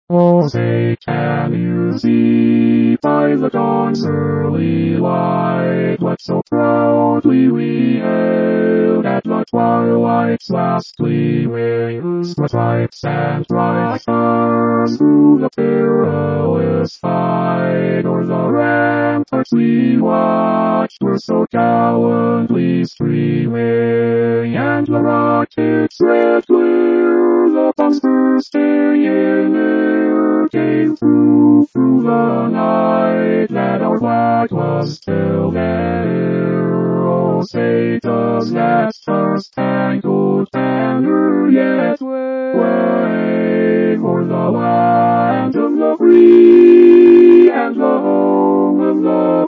Oh, say, can you see by the dawn's early light what so proudly we hailed at the twilight's last gleamings, the stripes and bright stars through the perilous fight, o'er the ramparts we watched were so gallantly streaming, and the rocket's red glare, the bombs bursting in air, came through the night, that our flag was still there. Oh, say, does that star-spangled banner yet wave o'er the land of the free and the home of the